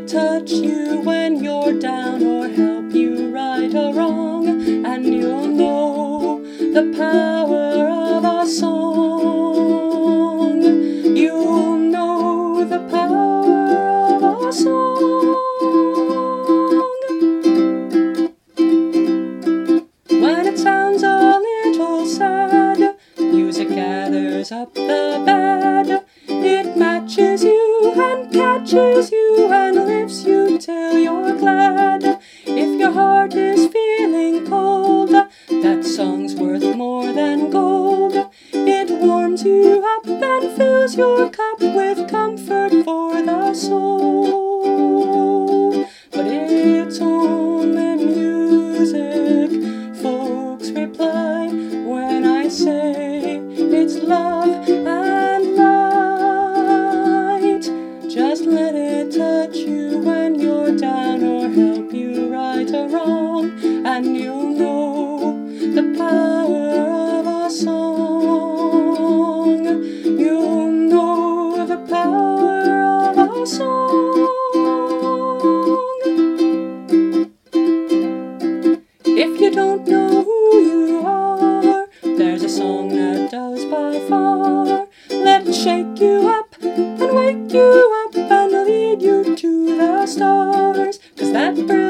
touch you when you're down or help you right or wrong, and you'll know the power of a song. You'll know the power of a song. When it sounds a little sad, music gathers up the bad. It matches you and catches you and lifts you till you're glad. If your heart is feeling cold, that song's worth more than gold. It warms you up and fills your cup with comfort for the soul. But it's only music, folks reply, when I say it's love and light. Just let it touch you when you're down or help you right or wrong, and you'll know the power of a song. You'll know the power of a song. If you don't know who you are, there's a song that does by far. Let it shake you up and wake you up and lead you to the stars, 'cause that